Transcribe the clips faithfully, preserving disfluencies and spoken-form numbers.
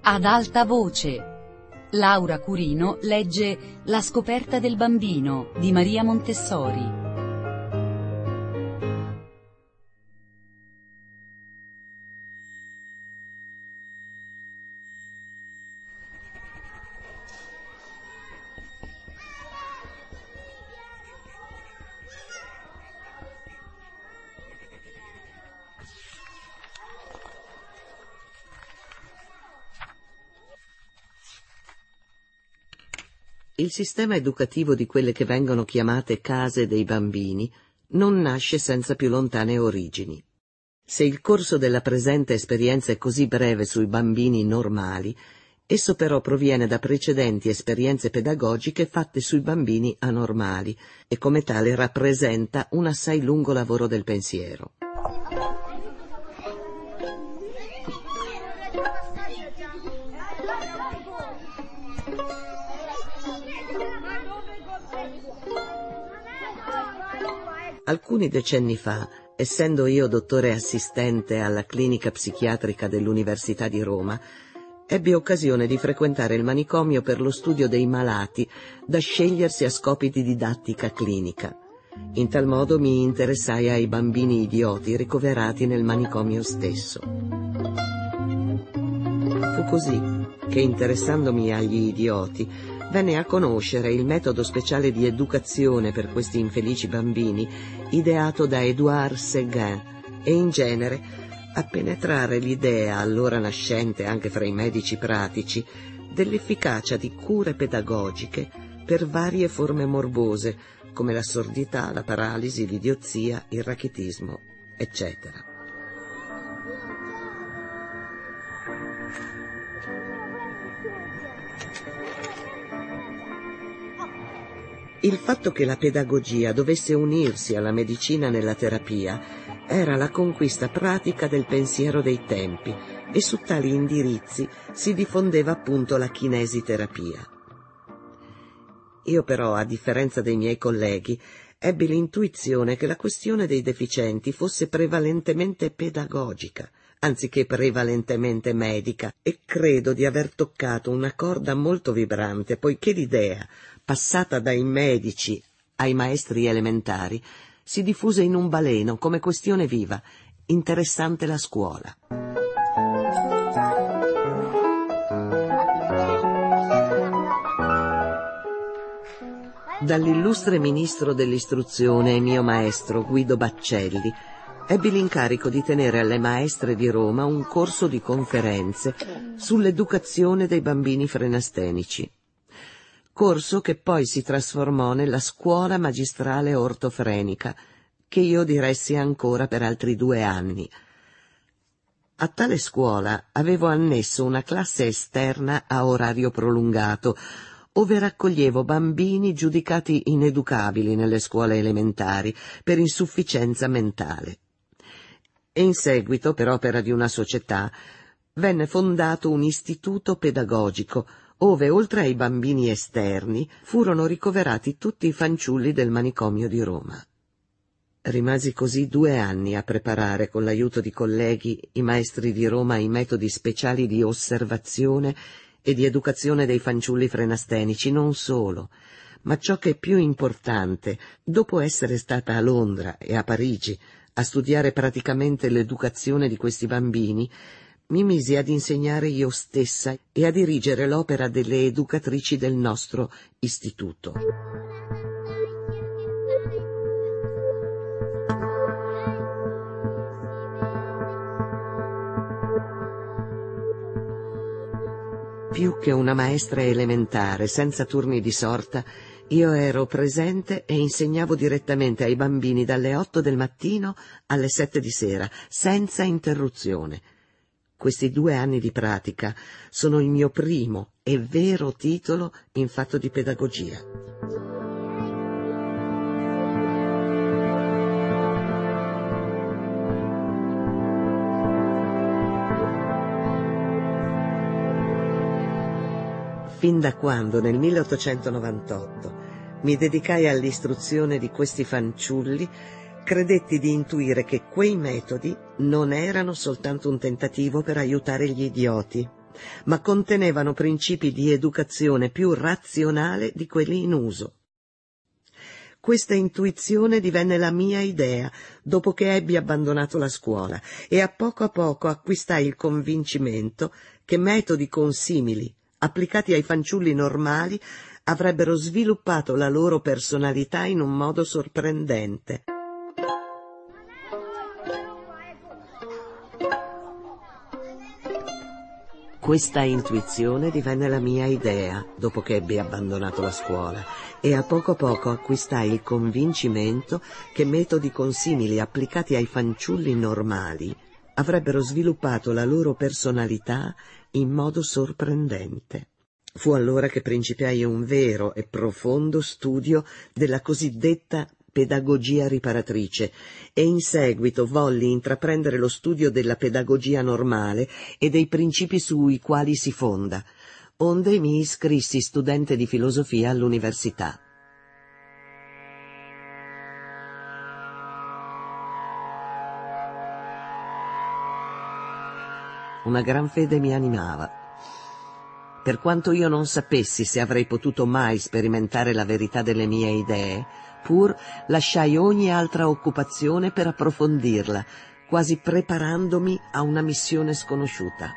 Ad alta voce. Laura Curino legge La scoperta del bambino di Maria Montessori. Il sistema educativo di quelle che vengono chiamate case dei bambini non nasce senza più lontane origini. Se il corso della presente esperienza è così breve sui bambini normali, esso però proviene da precedenti esperienze pedagogiche fatte sui bambini anormali e come tale rappresenta un assai lungo lavoro del pensiero. Alcuni decenni fa, essendo io dottore assistente alla clinica psichiatrica dell'Università di Roma, ebbi occasione di frequentare il manicomio per lo studio dei malati da scegliersi a scopi di didattica clinica. In tal modo mi interessai ai bambini idioti ricoverati nel manicomio stesso. Fu così che, interessandomi agli idioti, venne a conoscere il metodo speciale di educazione per questi infelici bambini ideato da Édouard Séguin e in genere a penetrare l'idea, allora nascente anche fra i medici pratici, dell'efficacia di cure pedagogiche per varie forme morbose come la sordità, la paralisi, l'idiozia, il rachitismo, eccetera. Il fatto che la pedagogia dovesse unirsi alla medicina nella terapia era la conquista pratica del pensiero dei tempi e su tali indirizzi si diffondeva appunto la kinesiterapia. Io però, a differenza dei miei colleghi, ebbi l'intuizione che la questione dei deficienti fosse prevalentemente pedagogica, anziché prevalentemente medica, e credo di aver toccato una corda molto vibrante, poiché l'idea, passata dai medici ai maestri elementari, si diffuse in un baleno come questione viva, interessante la scuola. Dall'illustre ministro dell'istruzione e mio maestro Guido Baccelli ebbi l'incarico di tenere alle maestre di Roma un corso di conferenze sull'educazione dei bambini frenastenici. Corso che poi si trasformò nella scuola magistrale ortofrenica, che io diressi ancora per altri due anni. A tale scuola avevo annesso una classe esterna a orario prolungato, ove raccoglievo bambini giudicati ineducabili nelle scuole elementari per insufficienza mentale. E in seguito, per opera di una società, venne fondato un istituto pedagogico, ove, oltre ai bambini esterni, furono ricoverati tutti i fanciulli del manicomio di Roma. Rimasi così due anni a preparare, con l'aiuto di colleghi, i maestri di Roma ai metodi speciali di osservazione e di educazione dei fanciulli frenastenici, non solo, ma ciò che è più importante, dopo essere stata a Londra e a Parigi a studiare praticamente l'educazione di questi bambini, mi misi ad insegnare io stessa e a dirigere l'opera delle educatrici del nostro istituto. Più che una maestra elementare, senza turni di sorta, io ero presente e insegnavo direttamente ai bambini dalle otto del mattino alle sette di sera, senza interruzione. Questi due anni di pratica sono il mio primo e vero titolo in fatto di pedagogia. Fin da quando, nel milleottocentonovantotto, mi dedicai all'istruzione di questi fanciulli, credetti di intuire che quei metodi non erano soltanto un tentativo per aiutare gli idioti, ma contenevano principi di educazione più razionale di quelli in uso. Questa intuizione divenne la mia idea dopo che ebbi abbandonato la scuola e a poco a poco acquistai il convincimento che metodi consimili, applicati ai fanciulli normali, avrebbero sviluppato la loro personalità in un modo sorprendente. Questa intuizione divenne la mia idea dopo che ebbi abbandonato la scuola e a poco a poco acquistai il convincimento che metodi consimili applicati ai fanciulli normali avrebbero sviluppato la loro personalità in modo sorprendente. Fu allora che principiai un vero e profondo studio della cosiddetta pedagogia riparatrice e in seguito volli intraprendere lo studio della pedagogia normale e dei principi sui quali si fonda, onde mi iscrissi studente di filosofia all'università. Una gran fede mi animava. Per quanto io non sapessi se avrei potuto mai sperimentare la verità delle mie idee, pur lasciai ogni altra occupazione per approfondirla, quasi preparandomi a una missione sconosciuta.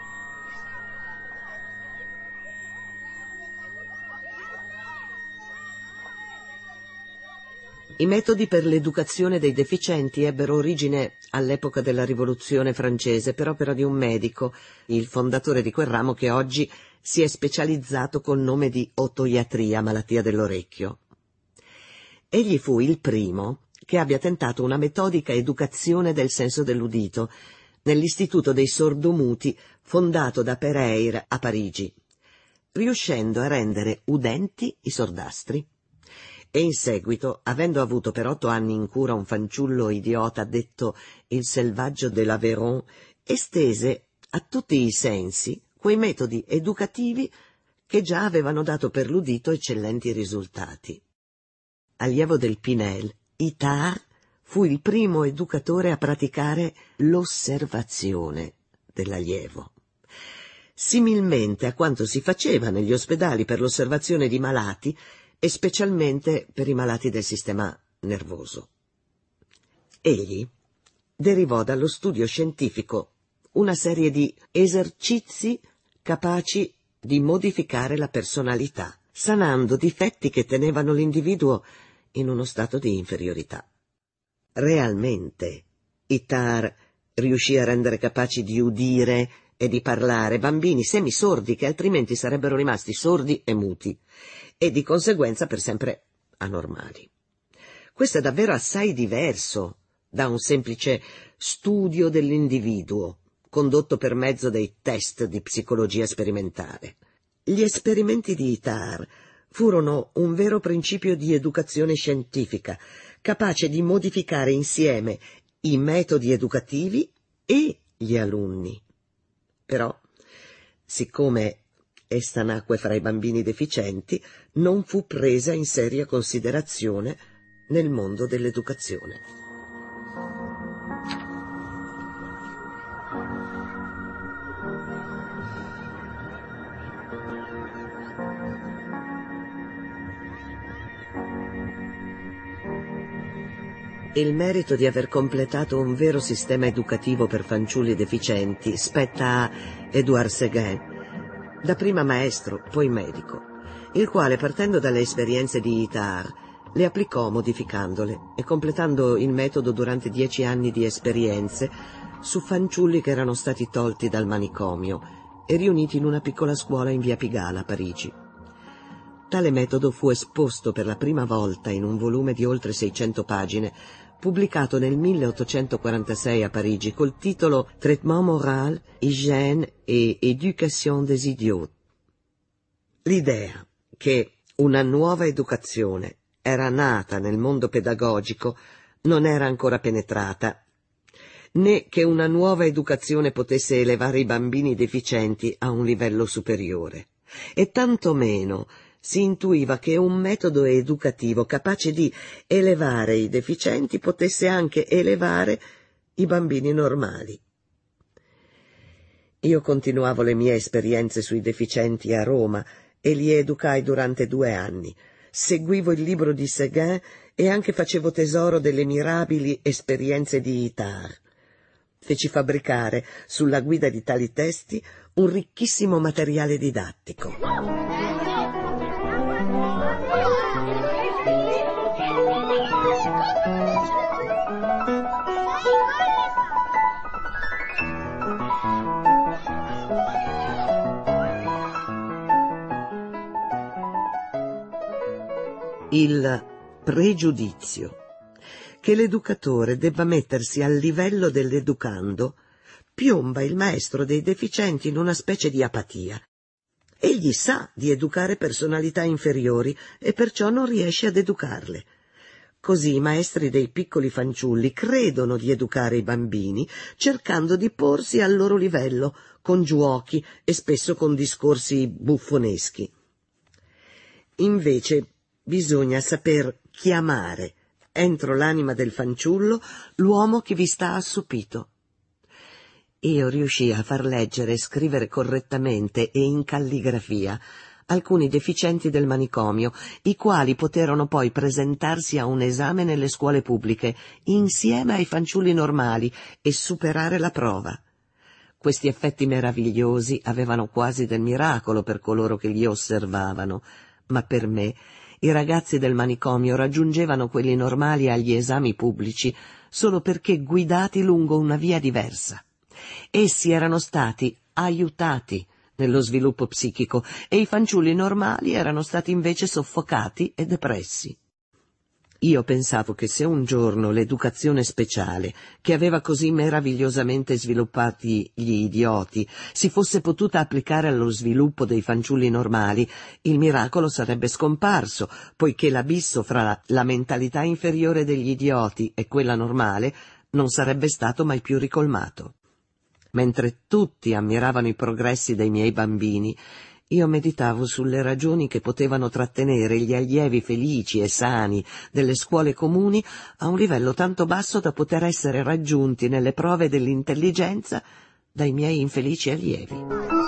I metodi per l'educazione dei deficienti ebbero origine all'epoca della Rivoluzione francese per opera di un medico, il fondatore di quel ramo che oggi si è specializzato col nome di otoiatria, malattia dell'orecchio. Egli fu il primo che abbia tentato una metodica educazione del senso dell'udito nell'Istituto dei Sordomuti fondato da Pereire a Parigi, riuscendo a rendere udenti i sordastri. E in seguito, avendo avuto per otto anni in cura un fanciullo idiota detto il selvaggio dell'Aveyron, estese a tutti i sensi quei metodi educativi che già avevano dato per l'udito eccellenti risultati. Allievo del Pinel, Itard fu il primo educatore a praticare l'osservazione dell'allievo, similmente a quanto si faceva negli ospedali per l'osservazione di malati e specialmente per i malati del sistema nervoso. Egli derivò dallo studio scientifico una serie di esercizi capaci di modificare la personalità, sanando difetti che tenevano l'individuo in uno stato di inferiorità. Realmente, Itard riuscì a rendere capaci di udire e di parlare bambini semisordi che altrimenti sarebbero rimasti sordi e muti, e di conseguenza per sempre anormali. Questo è davvero assai diverso da un semplice studio dell'individuo, condotto per mezzo dei test di psicologia sperimentale. Gli esperimenti di Itard furono un vero principio di educazione scientifica, capace di modificare insieme i metodi educativi e gli alunni. Però, siccome essa nacque fra i bambini deficienti, non fu presa in seria considerazione nel mondo dell'educazione. Il merito di aver completato un vero sistema educativo per fanciulli deficienti spetta a Édouard Seguin, dapprima maestro, poi medico, il quale, partendo dalle esperienze di Itard, le applicò modificandole e completando il metodo durante dieci anni di esperienze su fanciulli che erano stati tolti dal manicomio e riuniti in una piccola scuola in via Pigalle a Parigi. Tale metodo fu esposto per la prima volta in un volume di oltre seicento pagine, pubblicato nel milleottocentoquarantasei a Parigi col titolo Traitement moral, hygiène et éducation des idiots. L'idea che una nuova educazione era nata nel mondo pedagogico non era ancora penetrata, né che una nuova educazione potesse elevare i bambini deficienti a un livello superiore, e tantomeno si intuiva che un metodo educativo capace di elevare i deficienti potesse anche elevare i bambini normali. Io continuavo le mie esperienze sui deficienti a Roma e li educai durante due anni. Seguivo il libro di Séguin e anche facevo tesoro delle mirabili esperienze di Itard. Feci fabbricare, sulla guida di tali testi, un ricchissimo materiale didattico. Il pregiudizio. Che l'educatore debba mettersi al livello dell'educando piomba il maestro dei deficienti in una specie di apatia. Egli sa di educare personalità inferiori e perciò non riesce ad educarle. Così i maestri dei piccoli fanciulli credono di educare i bambini, cercando di porsi al loro livello, con giuochi e spesso con discorsi buffoneschi. Invece bisogna saper chiamare entro l'anima del fanciullo l'uomo che vi sta assopito. Io riuscii a far leggere e scrivere correttamente e in calligrafia alcuni deficienti del manicomio, i quali poterono poi presentarsi a un esame nelle scuole pubbliche, insieme ai fanciulli normali, e superare la prova. Questi effetti meravigliosi avevano quasi del miracolo per coloro che li osservavano, ma per me i ragazzi del manicomio raggiungevano quelli normali agli esami pubblici solo perché guidati lungo una via diversa. Essi erano stati aiutati nello sviluppo psichico e i fanciulli normali erano stati invece soffocati e depressi. Io pensavo che se un giorno l'educazione speciale, che aveva così meravigliosamente sviluppati gli idioti, si fosse potuta applicare allo sviluppo dei fanciulli normali, il miracolo sarebbe scomparso, poiché l'abisso fra la mentalità inferiore degli idioti e quella normale non sarebbe stato mai più ricolmato. Mentre tutti ammiravano i progressi dei miei bambini, io meditavo sulle ragioni che potevano trattenere gli allievi felici e sani delle scuole comuni a un livello tanto basso da poter essere raggiunti nelle prove dell'intelligenza dai miei infelici allievi.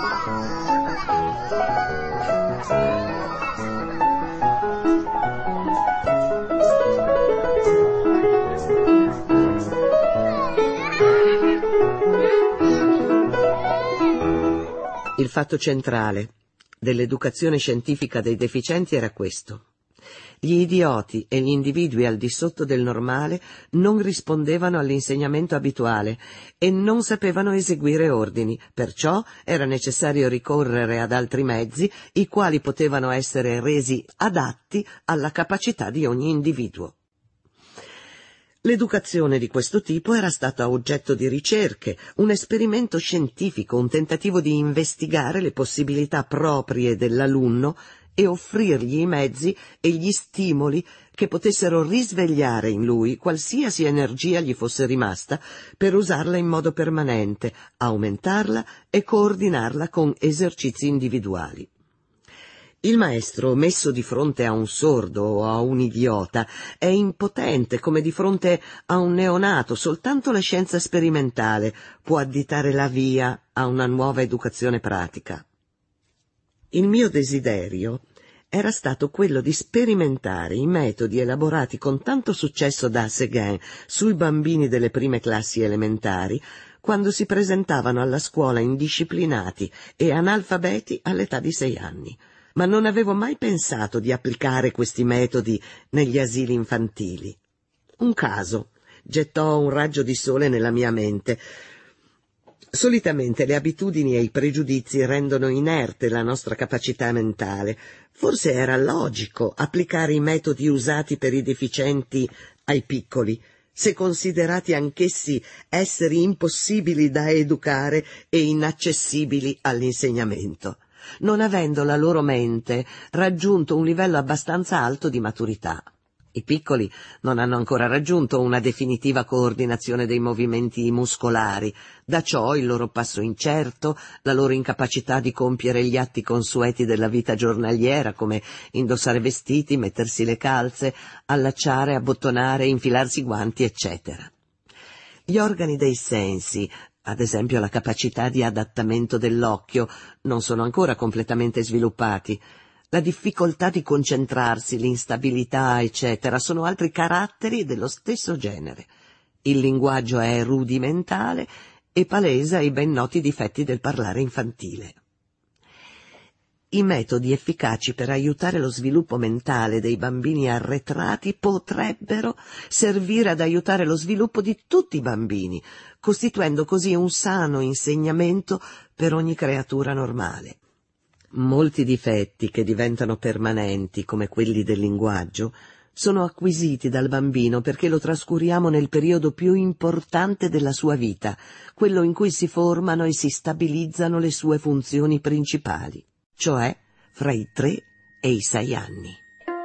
Il fatto centrale dell'educazione scientifica dei deficienti era questo. Gli idioti e gli individui al di sotto del normale non rispondevano all'insegnamento abituale e non sapevano eseguire ordini, perciò era necessario ricorrere ad altri mezzi, i quali potevano essere resi adatti alla capacità di ogni individuo. L'educazione di questo tipo era stata oggetto di ricerche, un esperimento scientifico, un tentativo di investigare le possibilità proprie dell'alunno e offrirgli i mezzi e gli stimoli che potessero risvegliare in lui qualsiasi energia gli fosse rimasta per usarla in modo permanente, aumentarla e coordinarla con esercizi individuali. Il maestro, messo di fronte a un sordo o a un idiota, è impotente come di fronte a un neonato. Soltanto la scienza sperimentale può additare la via a una nuova educazione pratica. Il mio desiderio era stato quello di sperimentare i metodi elaborati con tanto successo da Séguin sui bambini delle prime classi elementari, quando si presentavano alla scuola indisciplinati e analfabeti all'età di sei anni. Ma non avevo mai pensato di applicare questi metodi negli asili infantili. Un caso gettò un raggio di sole nella mia mente. Solitamente le abitudini e i pregiudizi rendono inerte la nostra capacità mentale. Forse era logico applicare i metodi usati per i deficienti ai piccoli, se considerati anch'essi esseri impossibili da educare e inaccessibili all'insegnamento, non avendo la loro mente raggiunto un livello abbastanza alto di maturità. I piccoli non hanno ancora raggiunto una definitiva coordinazione dei movimenti muscolari, da ciò il loro passo incerto, la loro incapacità di compiere gli atti consueti della vita giornaliera, come indossare vestiti, mettersi le calze, allacciare, abbottonare, infilarsi i guanti, eccetera. Gli organi dei sensi Ad esempio la capacità di adattamento dell'occhio non sono ancora completamente sviluppati. La difficoltà di concentrarsi, l'instabilità, eccetera, sono altri caratteri dello stesso genere. Il linguaggio è rudimentale e palesa i ben noti difetti del parlare infantile. I metodi efficaci per aiutare lo sviluppo mentale dei bambini arretrati potrebbero servire ad aiutare lo sviluppo di tutti i bambini, costituendo così un sano insegnamento per ogni creatura normale. Molti difetti che diventano permanenti, come quelli del linguaggio, sono acquisiti dal bambino perché lo trascuriamo nel periodo più importante della sua vita, quello in cui si formano e si stabilizzano le sue funzioni principali, cioè fra i tre e i sei anni.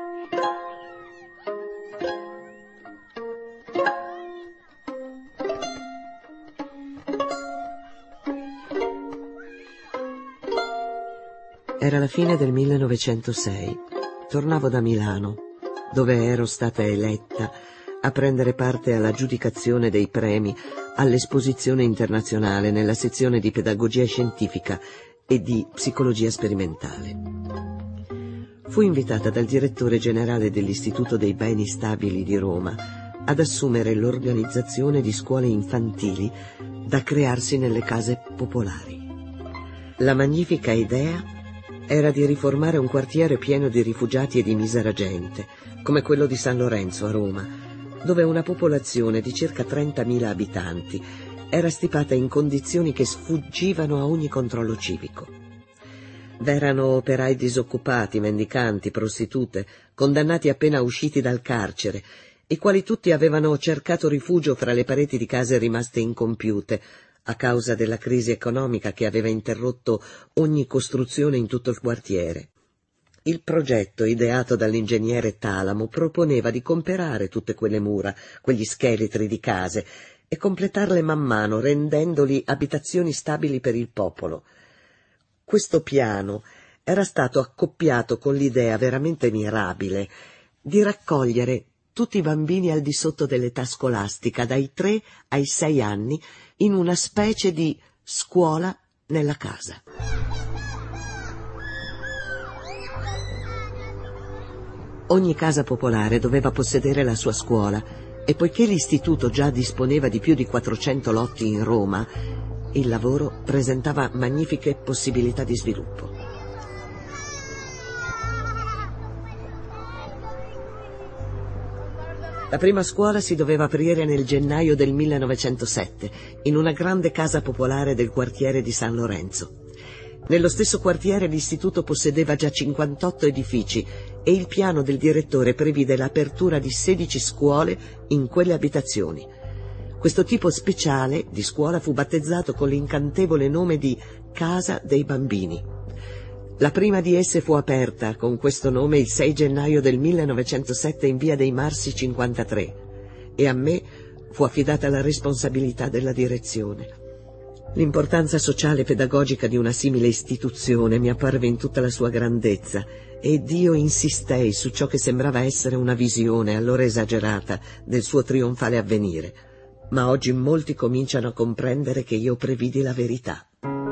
Era la fine del millenovecentosei. Tornavo da Milano, dove ero stata eletta a prendere parte all'aggiudicazione dei premi all'esposizione internazionale nella sezione di pedagogia scientifica e di psicologia sperimentale. Fui invitata dal direttore generale dell'Istituto dei Beni Stabili di Roma ad assumere l'organizzazione di scuole infantili da crearsi nelle case popolari. La magnifica idea era di riformare un quartiere pieno di rifugiati e di misera gente, come quello di San Lorenzo a Roma, dove una popolazione di circa trentamila abitanti era stipata in condizioni che sfuggivano a ogni controllo civico. V'erano operai disoccupati, mendicanti, prostitute, condannati appena usciti dal carcere, i quali tutti avevano cercato rifugio fra le pareti di case rimaste incompiute, a causa della crisi economica che aveva interrotto ogni costruzione in tutto il quartiere. Il progetto, ideato dall'ingegnere Talamo, proponeva di comperare tutte quelle mura, quegli scheletri di case, e completarle man mano, rendendoli abitazioni stabili per il popolo. Questo piano era stato accoppiato con l'idea veramente mirabile di raccogliere tutti i bambini al di sotto dell'età scolastica, dai tre ai sei anni, in una specie di scuola nella casa. Ogni casa popolare doveva possedere la sua scuola e poiché l'istituto già disponeva di più di quattrocento lotti in Roma, il lavoro presentava magnifiche possibilità di sviluppo. La prima scuola si doveva aprire nel gennaio del millenovecentosette, in una grande casa popolare del quartiere di San Lorenzo. Nello stesso quartiere l'istituto possedeva già cinquantotto edifici e il piano del direttore previde l'apertura di sedici scuole in quelle abitazioni. Questo tipo speciale di scuola fu battezzato con l'incantevole nome di Casa dei Bambini. La prima di esse fu aperta con questo nome il sei gennaio del millenovecentosette in via dei Marsi cinquantatré e a me fu affidata la responsabilità della direzione. L'importanza sociale e pedagogica di una simile istituzione mi apparve in tutta la sua grandezza ed io insistei su ciò che sembrava essere una visione, allora esagerata, del suo trionfale avvenire. Ma oggi molti cominciano a comprendere che io previdi la verità.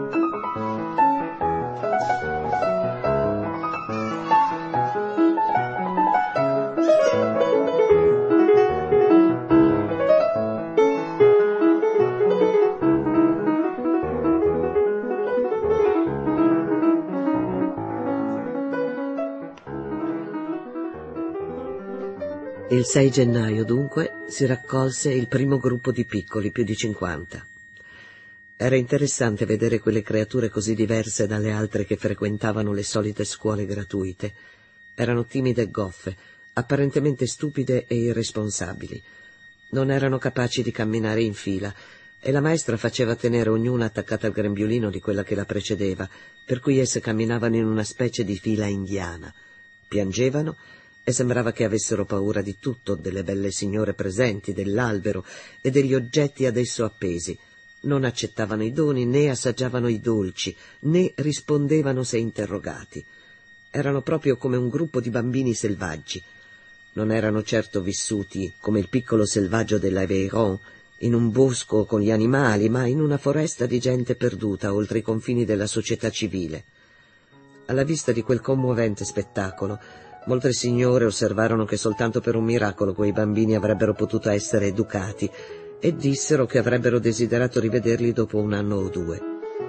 Il sei gennaio, dunque, si raccolse il primo gruppo di piccoli, più di cinquanta. Era interessante vedere quelle creature così diverse dalle altre che frequentavano le solite scuole gratuite. Erano timide e goffe, apparentemente stupide e irresponsabili. Non erano capaci di camminare in fila e la maestra faceva tenere ognuna attaccata al grembiulino di quella che la precedeva, per cui esse camminavano in una specie di fila indiana. Piangevano e sembrava che avessero paura di tutto, delle belle signore presenti, dell'albero e degli oggetti ad esso appesi. Non accettavano i doni, né assaggiavano i dolci, né rispondevano se interrogati. Erano proprio come un gruppo di bambini selvaggi. Non erano certo vissuti come il piccolo selvaggio dell'Aveyron, in un bosco con gli animali, ma in una foresta di gente perduta oltre i confini della società civile. Alla vista di quel commovente spettacolo, molte signore osservarono che soltanto per un miracolo quei bambini avrebbero potuto essere educati e dissero che avrebbero desiderato rivederli dopo un anno o due.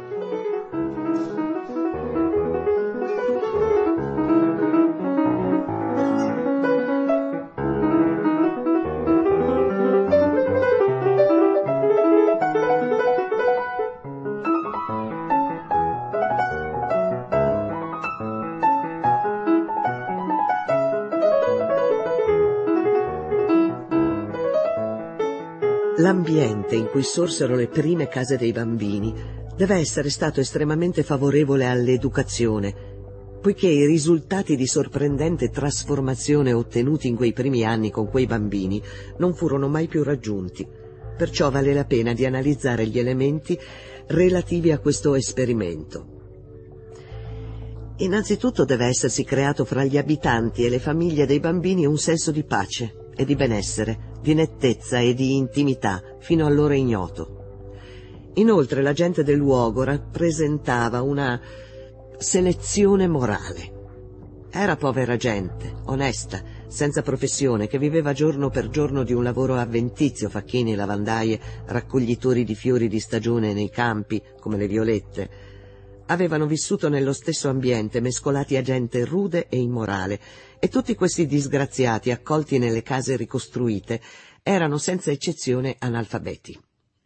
L'ambiente in cui sorsero le prime case dei bambini deve essere stato estremamente favorevole all'educazione, poiché i risultati di sorprendente trasformazione ottenuti in quei primi anni con quei bambini non furono mai più raggiunti. Perciò vale la pena di analizzare gli elementi relativi a questo esperimento. Innanzitutto deve essersi creato fra gli abitanti e le famiglie dei bambini un senso di pace e di benessere, di nettezza e di intimità, fino allora ignoto. Inoltre la gente del luogo rappresentava una selezione morale. Era povera gente, onesta, senza professione, che viveva giorno per giorno di un lavoro avventizio, facchini, lavandaie, raccoglitori di fiori di stagione nei campi, come le violette. Avevano vissuto nello stesso ambiente, mescolati a gente rude e immorale, e tutti questi disgraziati, accolti nelle case ricostruite, erano senza eccezione analfabeti.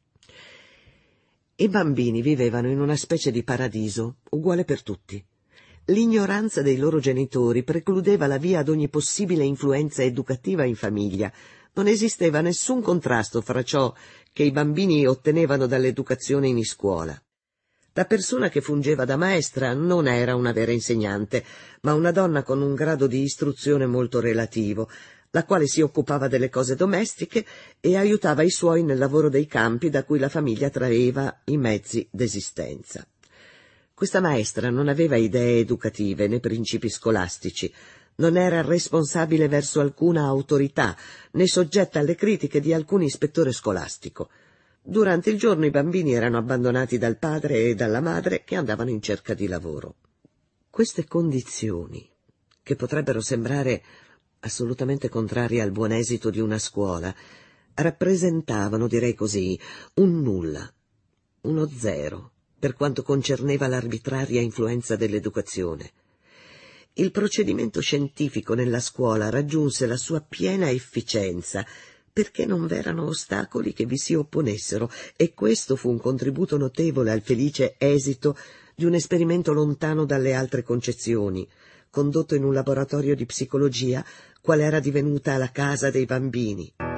I bambini vivevano in una specie di paradiso, uguale per tutti. L'ignoranza dei loro genitori precludeva la via ad ogni possibile influenza educativa in famiglia. Non esisteva nessun contrasto fra ciò che i bambini ottenevano dall'educazione in scuola. La persona che fungeva da maestra non era una vera insegnante, ma una donna con un grado di istruzione molto relativo, la quale si occupava delle cose domestiche e aiutava i suoi nel lavoro dei campi da cui la famiglia traeva i mezzi d'esistenza. Questa maestra non aveva idee educative né principi scolastici, non era responsabile verso alcuna autorità, né soggetta alle critiche di alcun ispettore scolastico. Durante il giorno i bambini erano abbandonati dal padre e dalla madre che andavano in cerca di lavoro. Queste condizioni, che potrebbero sembrare assolutamente contrarie al buon esito di una scuola, rappresentavano, direi così, un nulla, uno zero, per quanto concerneva l'arbitraria influenza dell'educazione. Il procedimento scientifico nella scuola raggiunse la sua piena efficienza perché non v'erano ostacoli che vi si opponessero, e questo fu un contributo notevole al felice esito di un esperimento lontano dalle altre concezioni, condotto in un laboratorio di psicologia, qual era divenuta la casa dei bambini.